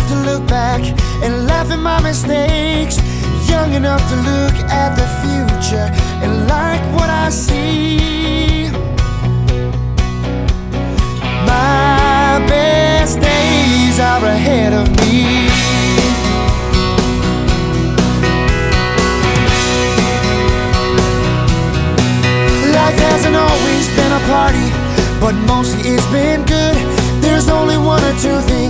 enough to look back and laugh at my mistakes, young enough to look at the future and like what I see. My best days are ahead of me. Life hasn't always been a party, but mostly it's been good. There's only one or two things